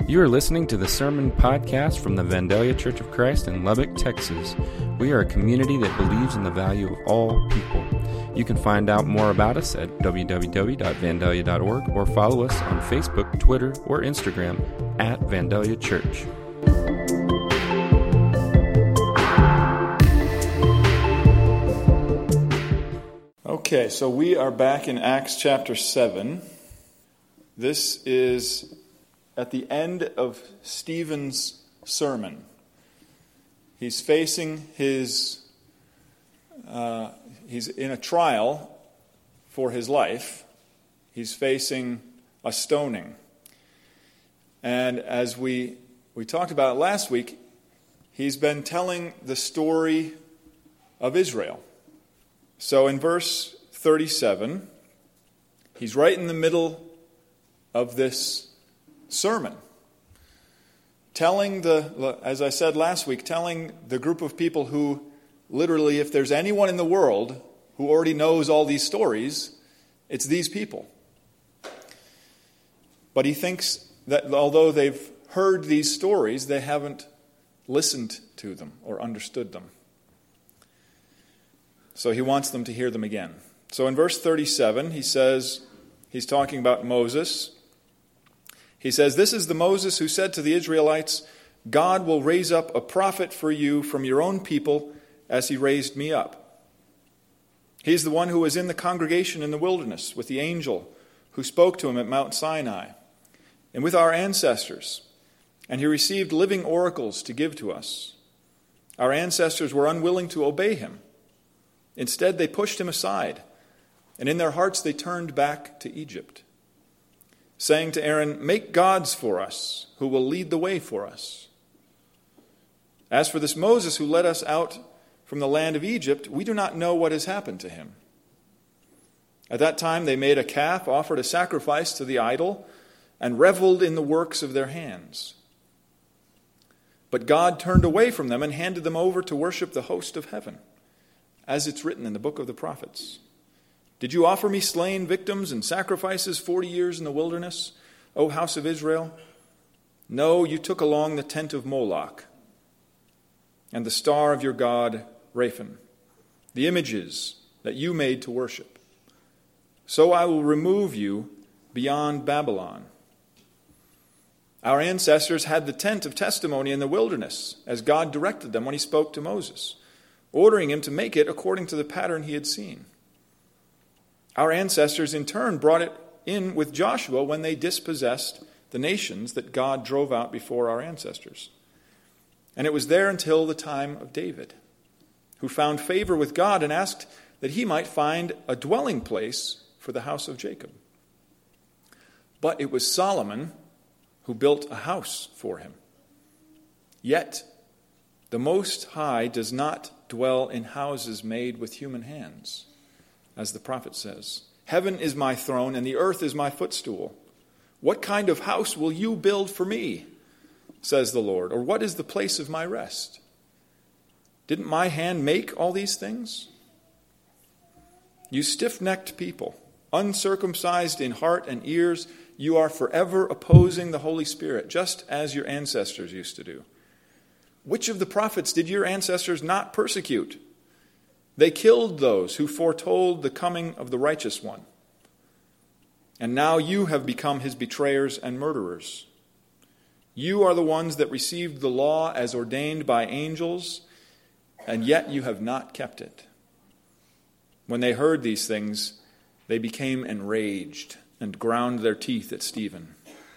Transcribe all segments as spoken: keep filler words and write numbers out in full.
You are listening to the Sermon Podcast from the Vandalia Church of Christ in Lubbock, Texas. We are a community that believes in the value of all people. You can find out more about us at w w w dot vandalia dot org or follow us on Facebook, Twitter, or Instagram at Vandalia Church. Okay, so we are back in Acts chapter seven. This is at the end of Stephen's sermon. He's facing his, uh, he's in a trial for his life. He's facing a stoning. And as we, we talked about last week, he's been telling the story of Israel. So in verse thirty-seven, he's right in the middle of this sermon, telling the, as I said last week, telling the group of people who literally, if there's anyone in the world who already knows all these stories, it's these people. But he thinks that although they've heard these stories, they haven't listened to them or understood them. So he wants them to hear them again. So in verse thirty-seven, he says, he's talking about Moses. He says, "This is the Moses who said to the Israelites, 'God will raise up a prophet for you from your own people as he raised me up.' He's the one who was in the congregation in the wilderness with the angel who spoke to him at Mount Sinai and with our ancestors. And he received living oracles to give to us. Our ancestors were unwilling to obey him. Instead, they pushed him aside, and in their hearts they turned back to Egypt, saying to Aaron, 'Make gods for us, who will lead the way for us.' As for this Moses who led us out from the land of Egypt, we do not know what has happened to him." At that time they made a calf, offered a sacrifice to the idol, and reveled in the works of their hands. But God turned away from them and handed them over to worship the host of heaven, as it's written in the book of the prophets. "Did you offer me slain victims and sacrifices forty years in the wilderness, O house of Israel? No, you took along the tent of Moloch and the star of your god Raphan, the images that you made to worship. So I will remove you beyond Babylon." Our ancestors had the tent of testimony in the wilderness, as God directed them when he spoke to Moses, ordering him to make it according to the pattern he had seen. Our ancestors in turn brought it in with Joshua when they dispossessed the nations that God drove out before our ancestors. And it was there until the time of David, who found favor with God and asked that he might find a dwelling place for the house of Jacob. But it was Solomon who built a house for him. Yet the Most High does not dwell in houses made with human hands, as the prophet says. "Heaven is my throne and the earth is my footstool. What kind of house will you build for me, says the Lord, or what is the place of my rest? Didn't my hand make all these things? You stiff-necked people, uncircumcised in heart and ears, you are forever opposing the Holy Spirit, just as your ancestors used to do. Which of the prophets did your ancestors not persecute? They killed those who foretold the coming of the righteous one. And now you have become his betrayers and murderers. You are the ones that received the law as ordained by angels, and yet you have not kept it." When they heard these things, they became enraged and ground their teeth at Stephen.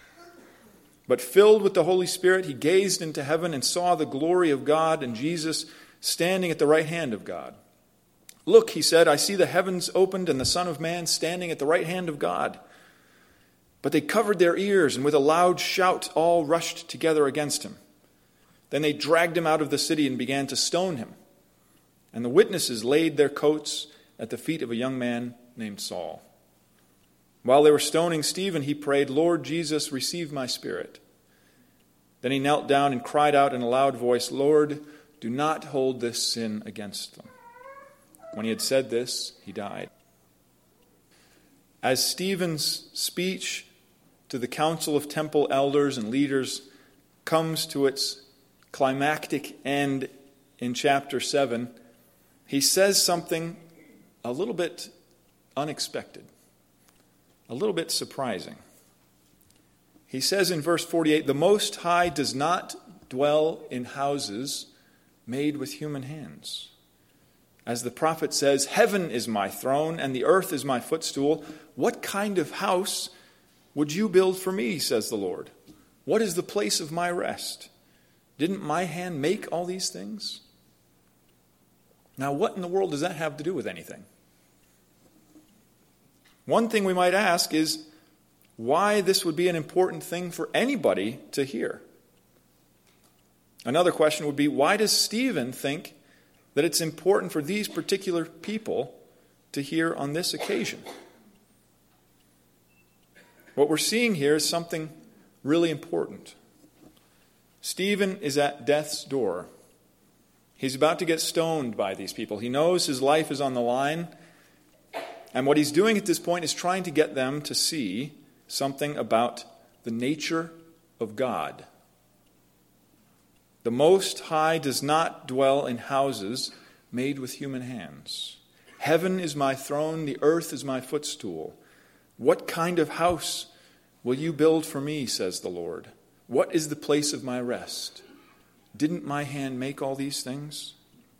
But filled with the Holy Spirit, he gazed into heaven and saw the glory of God and Jesus standing at the right hand of God. "Look," he said, "I see the heavens opened and the Son of Man standing at the right hand of God." But they covered their ears, and with a loud shout all rushed together against him. Then they dragged him out of the city and began to stone him. And the witnesses laid their coats at the feet of a young man named Saul. While they were stoning Stephen, he prayed, "Lord Jesus, receive my spirit." Then he knelt down and cried out in a loud voice, "Lord, do not hold this sin against them." When he had said this, he died. As Stephen's speech to the council of temple elders and leaders comes to its climactic end in chapter seven, he says something a little bit unexpected, a little bit surprising. He says in verse forty-eight, "The Most High does not dwell in houses made with human hands. As the prophet says, 'Heaven is my throne and the earth is my footstool.' What kind of house would you build for me, says the Lord? What is the place of my rest? Didn't my hand make all these things?" Now, what in the world does that have to do with anything? One thing we might ask is why this would be an important thing for anybody to hear. Another question would be, why does Stephen think that it's important for these particular people to hear on this occasion? What we're seeing here is something really important. Stephen is at death's door. He's about to get stoned by these people. He knows his life is on the line. And what he's doing at this point is trying to get them to see something about the nature of God. The Most High does not dwell in houses made with human hands. Heaven is my throne, the earth is my footstool. What kind of house will you build for me, says the Lord? What is the place of my rest? Didn't my hand make all these things?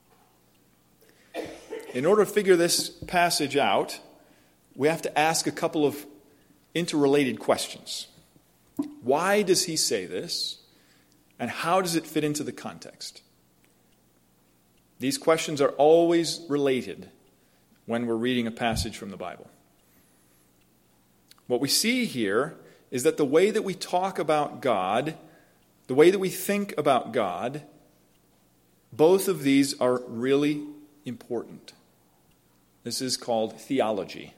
In order to figure this passage out, we have to ask a couple of interrelated questions. Why does he say this? And how does it fit into the context? These questions are always related when we're reading a passage from the Bible. What we see here is that the way that we talk about God, the way that we think about God, both of these are really important. This is called theology.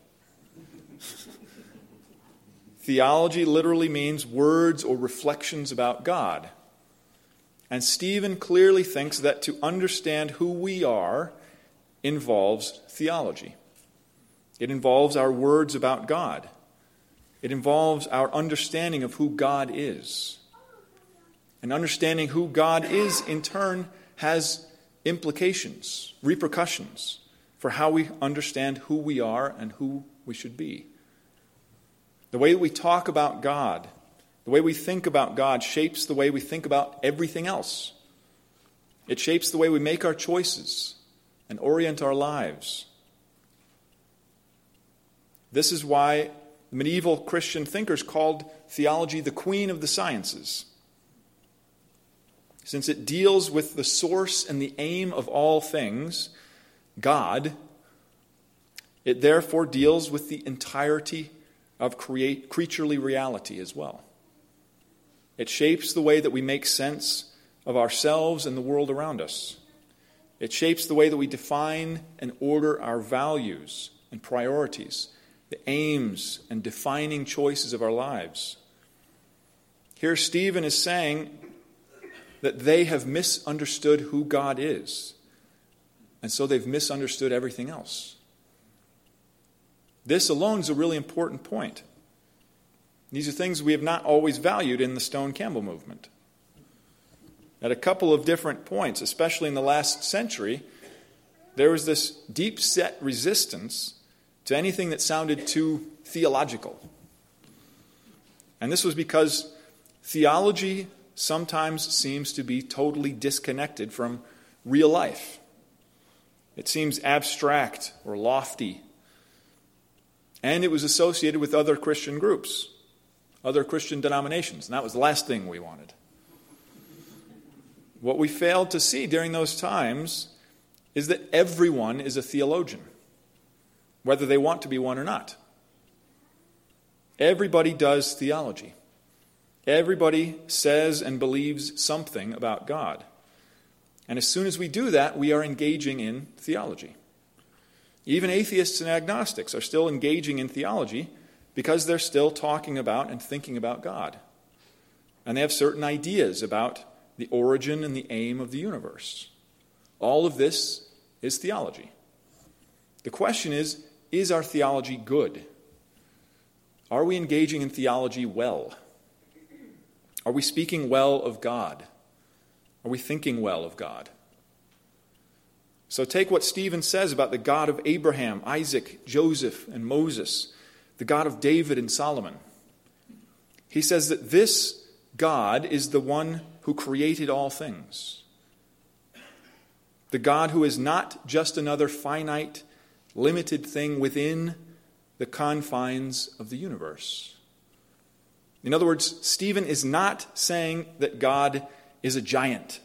Theology literally means words or reflections about God. And Stephen clearly thinks that to understand who we are involves theology. It involves our words about God. It involves our understanding of who God is. And understanding who God is, in turn, has implications, repercussions for how we understand who we are and who we should be. The way that we talk about God, the way we think about God shapes the way we think about everything else. It shapes the way we make our choices and orient our lives. This is why medieval Christian thinkers called theology the queen of the sciences. Since it deals with the source and the aim of all things, God, it therefore deals with the entirety of create, creaturely reality as well. It shapes the way that we make sense of ourselves and the world around us. It shapes the way that we define and order our values and priorities, the aims and defining choices of our lives. Here Stephen is saying that they have misunderstood who God is, and so they've misunderstood everything else. This alone is a really important point. These are things we have not always valued in the Stone Campbell movement. At a couple of different points, especially in the last century, there was this deep-set resistance to anything that sounded too theological. And this was because theology sometimes seems to be totally disconnected from real life. It seems abstract or lofty. And it was associated with other Christian groups, other Christian denominations. And that was the last thing we wanted. What we failed to see during those times is that everyone is a theologian, whether they want to be one or not. Everybody does theology. Everybody says and believes something about God. And as soon as we do that, we are engaging in theology. Even atheists and agnostics are still engaging in theology because they're still talking about and thinking about God. And they have certain ideas about the origin and the aim of the universe. All of this is theology. The question is, is our theology good? Are we engaging in theology well? Are we speaking well of God? Are we thinking well of God? So take what Stephen says about the God of Abraham, Isaac, Joseph, and Moses, the God of David and Solomon. He says that this God is the one who created all things. The God who is not just another finite, limited thing within the confines of the universe. In other words, Stephen is not saying that God is a giant.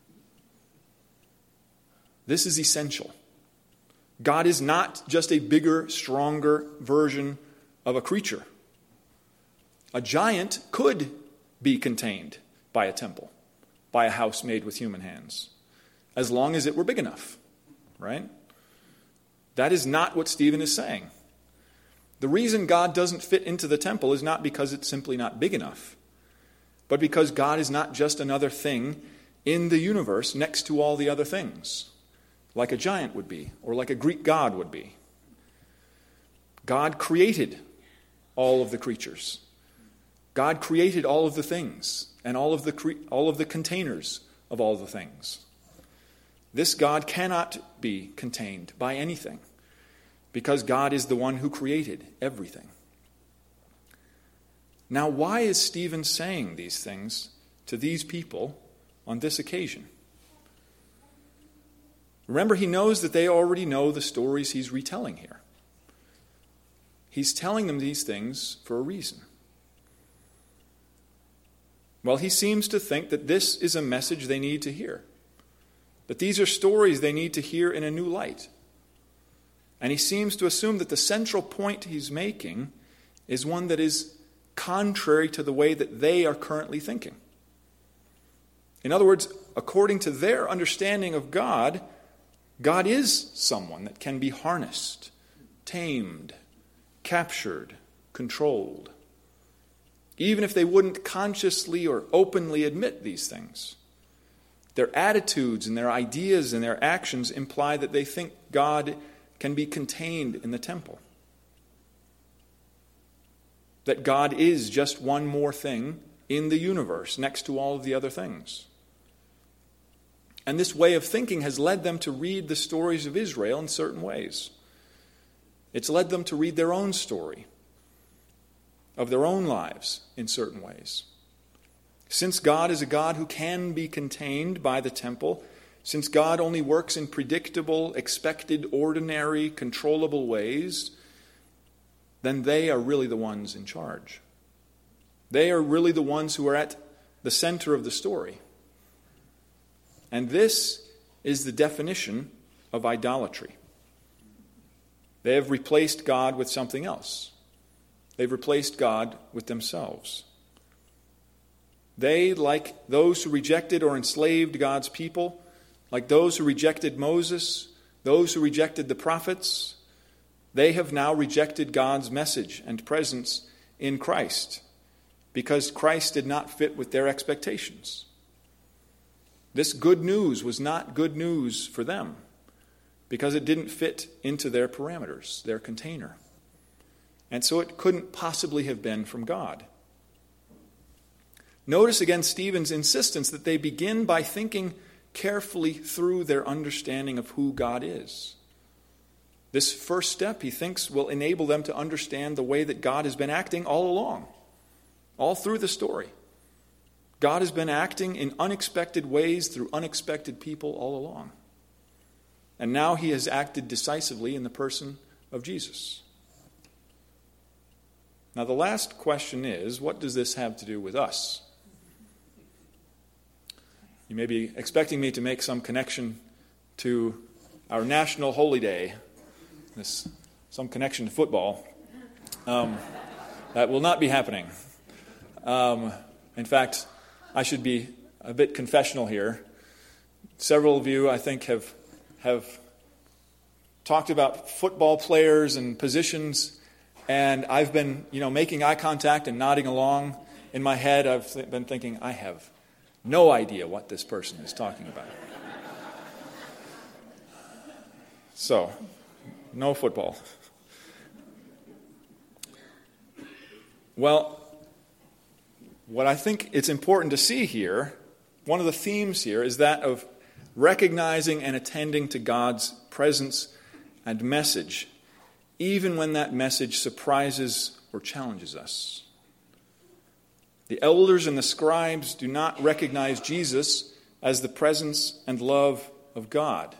This is essential. God is not just a bigger, stronger version of a creature. A giant could be contained by a temple, by a house made with human hands, as long as it were big enough, right? That is not what Stephen is saying. The reason God doesn't fit into the temple is not because it's simply not big enough, but because God is not just another thing in the universe next to all the other things, like a giant would be, or like a Greek god would be. God created all of the creatures. God created all of the things and all of the cre- all of the containers of all the things. This God cannot be contained by anything because God is the one who created everything. Now, why is Stephen saying these things to these people on this occasion? Remember, he knows that they already know the stories he's retelling here. He's telling them these things for a reason. Well, he seems to think that this is a message they need to hear. That these are stories they need to hear in a new light. And he seems to assume that the central point he's making is one that is contrary to the way that they are currently thinking. In other words, according to their understanding of God, God is someone that can be harnessed, tamed, captured, controlled, even if they wouldn't consciously or openly admit these things. Their attitudes and their ideas and their actions imply that they think God can be contained in the temple. That God is just one more thing in the universe next to all of the other things. And this way of thinking has led them to read the stories of Israel in certain ways. It's led them to read their own story of their own lives in certain ways. Since God is a God who can be contained by the temple, since God only works in predictable, expected, ordinary, controllable ways, then they are really the ones in charge. They are really the ones who are at the center of the story. And this is the definition of idolatry. They have replaced God with something else. They've replaced God with themselves. They, like those who rejected or enslaved God's people, like those who rejected Moses, those who rejected the prophets, they have now rejected God's message and presence in Christ because Christ did not fit with their expectations. This good news was not good news for them because it didn't fit into their parameters, their container. And so it couldn't possibly have been from God. Notice again Stephen's insistence that they begin by thinking carefully through their understanding of who God is. This first step, he thinks, will enable them to understand the way that God has been acting all along, all through the story. God has been acting in unexpected ways through unexpected people all along. And now he has acted decisively in the person of Jesus. Now the last question is, what does this have to do with us? You may be expecting me to make some connection to our national holy day, this, some connection to football. Um, that will not be happening. Um, in fact, I should be a bit confessional here. Several of you, I think, have have talked about football players and positions, and I've been, you know, making eye contact and nodding along. In my head, I've th- been thinking, I have no idea what this person is talking about. So, no football. Well, what I think it's important to see here, one of the themes here is that of recognizing and attending to God's presence and message, even when that message surprises or challenges us. The elders and the scribes do not recognize Jesus as the presence and love of God.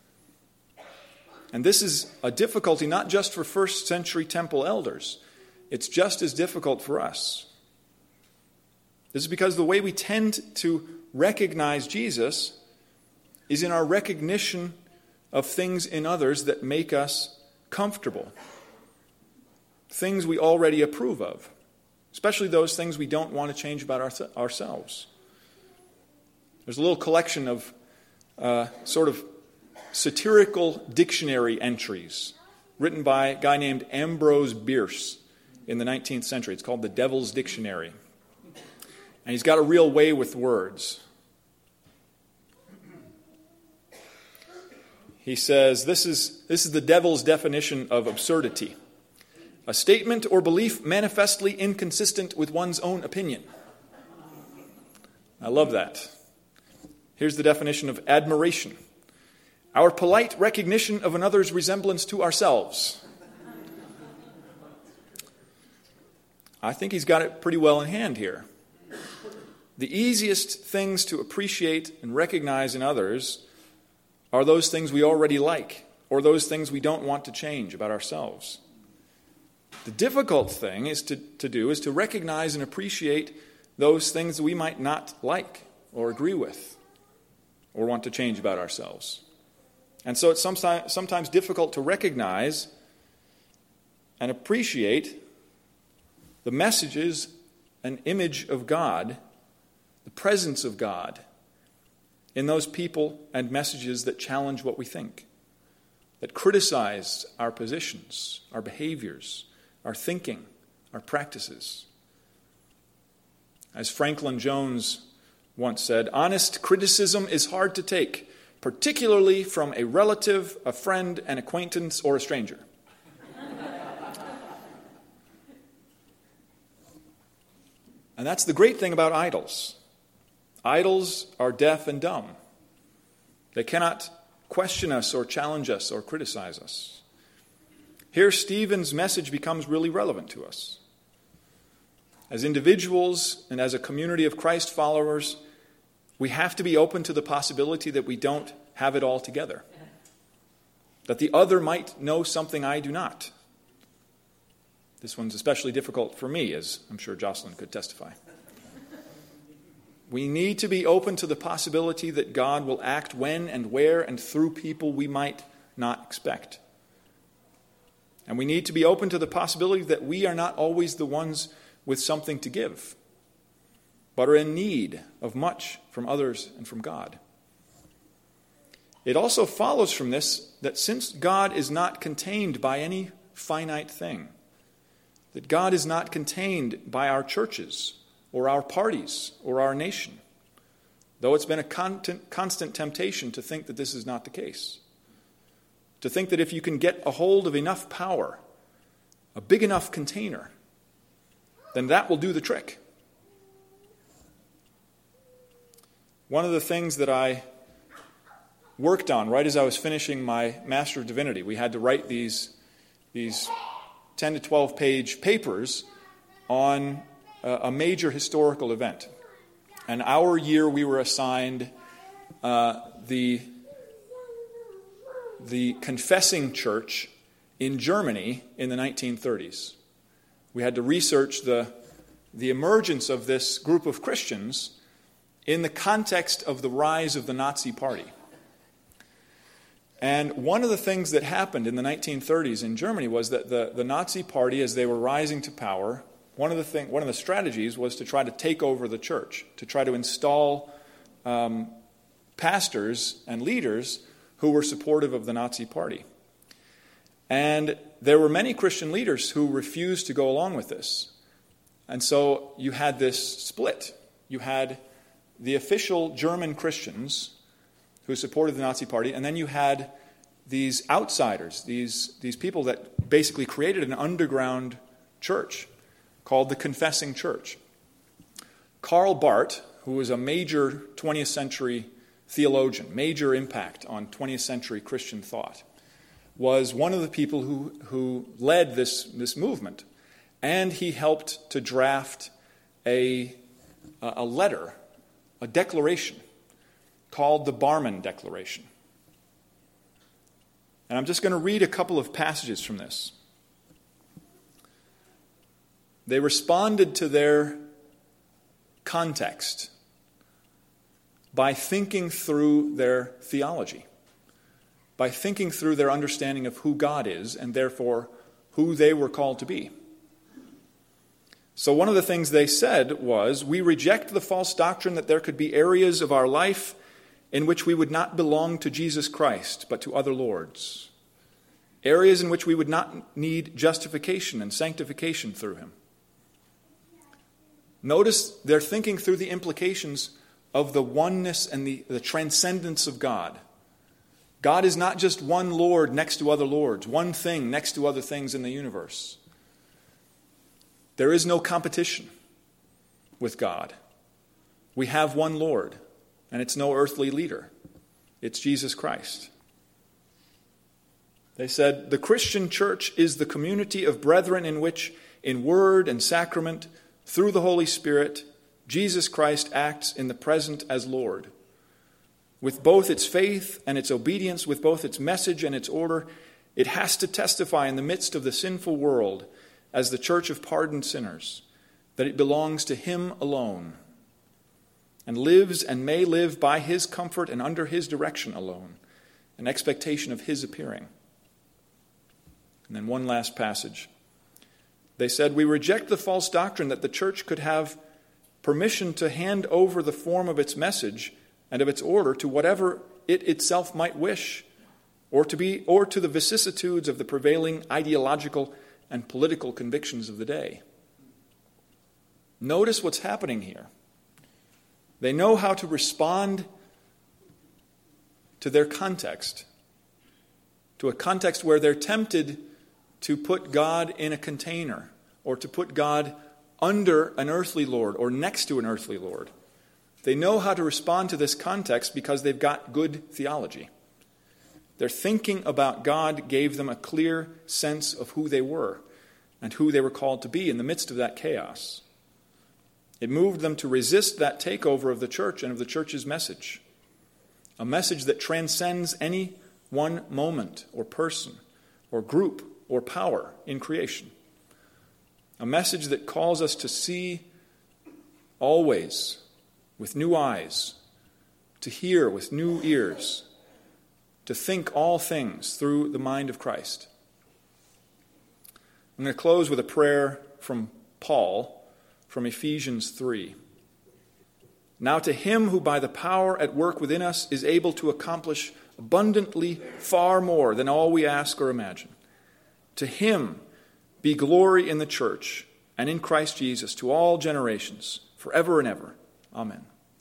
And this is a difficulty not just for first century temple elders. It's just as difficult for us. This is because the way we tend to recognize Jesus is in our recognition of things in others that make us comfortable. Things we already approve of, especially those things we don't want to change about our, ourselves. There's a little collection of uh, sort of satirical dictionary entries written by a guy named Ambrose Bierce in the nineteenth century. It's called the Devil's Dictionary. And he's got a real way with words. He says, this is, this is the devil's definition of absurdity. A statement or belief manifestly inconsistent with one's own opinion. I love that. Here's the definition of admiration. Our polite recognition of another's resemblance to ourselves. I think he's got it pretty well in hand here. The easiest things to appreciate and recognize in others are those things we already like, or those things we don't want to change about ourselves. The difficult thing is to, to do is to recognize and appreciate those things we might not like or agree with or want to change about ourselves. And so it's sometimes, sometimes difficult to recognize and appreciate the messages and image of God, the presence of God, in those people and messages that challenge what we think, that criticize our positions, our behaviors, our thinking, our practices. As Franklin Jones once said, honest criticism is hard to take, particularly from a relative, a friend, an acquaintance, or a stranger. And that's the great thing about idols. Idols are deaf and dumb. They cannot question us or challenge us or criticize us. Here, Stephen's message becomes really relevant to us. As individuals and as a community of Christ followers, we have to be open to the possibility that we don't have it all together, that the other might know something I do not. This one's especially difficult for me, as I'm sure Jocelyn could testify. We need to be open to the possibility that God will act when and where and through people we might not expect. And we need to be open to the possibility that we are not always the ones with something to give, but are in need of much from others and from God. It also follows from this that since God is not contained by any finite thing, that God is not contained by our churches or our parties or our nation, though it's been a constant, constant temptation to think that this is not the case. To think that if you can get a hold of enough power, a big enough container, then that will do the trick. One of the things that I worked on right as I was finishing my Master of Divinity, we had to write these, these ten to twelve page papers on a, a major historical event. And our year we were assigned uh, the, the confessing church in Germany in the nineteen thirties. We had to research the, the emergence of this group of Christians in the context of the rise of the Nazi Party. And one of the things that happened in the nineteen thirties in Germany was that the, the Nazi Party, as they were rising to power, one of the thing, one of the strategies was to try to take over the church, to try to install um, pastors and leaders who were supportive of the Nazi Party. And there were many Christian leaders who refused to go along with this. And so you had this split. You had the official German Christians who supported the Nazi Party, and then you had these outsiders, these, these people that basically created an underground church called the Confessing Church. Karl Barth, who was a major twentieth century theologian, major impact on twentieth century Christian thought, was one of the people who, who led this, this movement. And he helped to draft a, a letter, a declaration, called the Barmen Declaration. And I'm just going to read a couple of passages from this. They responded to their context by thinking through their theology, by thinking through their understanding of who God is and therefore who they were called to be. So one of the things they said was, we reject the false doctrine that there could be areas of our life in which we would not belong to Jesus Christ, but to other lords. Areas in which we would not need justification and sanctification through him. Notice they're thinking through the implications of the oneness and the, the transcendence of God. God is not just one Lord next to other lords, one thing next to other things in the universe. There is no competition with God. We have one Lord, and it's no earthly leader. It's Jesus Christ. They said, the Christian church is the community of brethren in which, in word and sacrament, through the Holy Spirit, Jesus Christ acts in the present as Lord. With both its faith and its obedience, with both its message and its order, it has to testify in the midst of the sinful world as the church of pardoned sinners, that it belongs to him alone, and lives and may live by his comfort and under his direction alone, in expectation of his appearing. And then one last passage. They said, we reject the false doctrine that the church could have permission to hand over the form of its message and of its order to whatever it itself might wish, or to be, or to the vicissitudes of the prevailing ideological and political convictions of the day. Notice what's happening here. They know how to respond to their context, to a context where they're tempted to put God in a container, or to put God under an earthly lord or next to an earthly lord. They know how to respond to this context because they've got good theology. Their thinking about God gave them a clear sense of who they were and who they were called to be in the midst of that chaos. It moved them to resist that takeover of the church and of the church's message, a message that transcends any one moment or person or group or power in creation, a message that calls us to see always with new eyes, to hear with new ears, to think all things through the mind of Christ. I'm going to close with a prayer from Paul from Ephesians three. Now to him who by the power at work within us is able to accomplish abundantly far more than all we ask or imagine, to him be glory in the church and in Christ Jesus to all generations, forever and ever. Amen.